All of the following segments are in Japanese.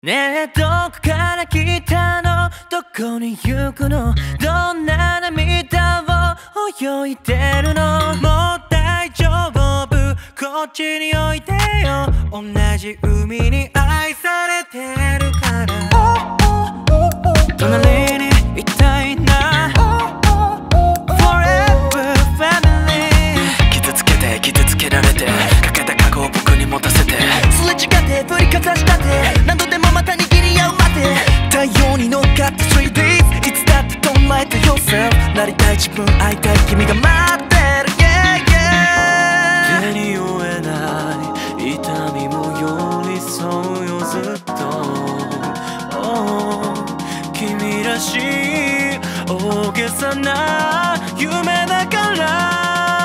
ねえどこから来たの、どこに行くの、どんな涙を泳いでるの、もう大丈夫こっちにおいでよ、同じ海に愛されてるから、隣にいたいな Forever Family、 傷つけて傷つけられてかけた過去を僕に持たせて、すれ違って振りかざしたって何度でもまた握り合うまで、太陽に乗っかって 3 days いつだって Don't lie to yourself、 なりたい自分会いたい君が待ってる、yeah, yeah、 手に負えない痛みも寄り添うよずっと、oh、君らしい大げさな夢だから、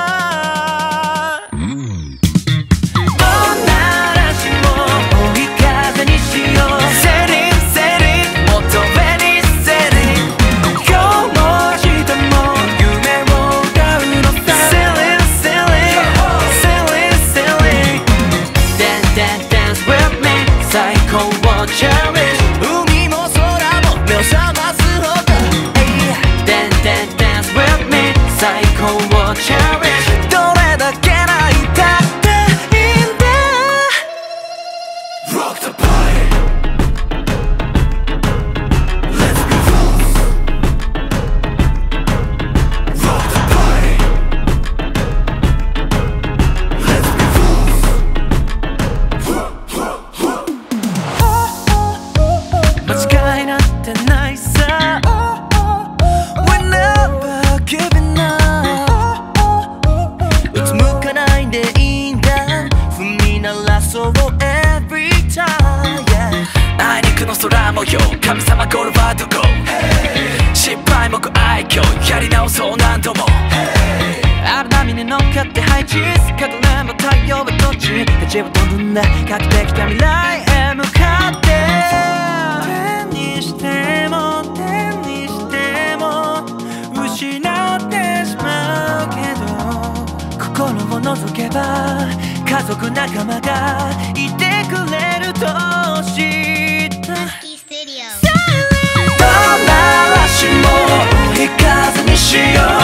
海も空も目を覚ますほど Dance with me 最高を cherish、 どれだけ泣いたっていいんだ Rock the party Let's be lost Rock the party Let's be lost間違いなんてないさ We're never giving up、 うつむかないでいいんだ、踏み鳴らそう every time、yeah、 あいにくの空模様、神様ゴールはどこ、hey、 失敗も愛嬌やり直そう何度も、hey、 ある波に乗っかってハイチーズ、かとれば太陽はどっち、立ちは飛んでかけてきた未来へ向かって、手にしても失ってしまうけど、心を覗けば家族仲間がいてくれると知った、どんな嵐も追い風にしよう、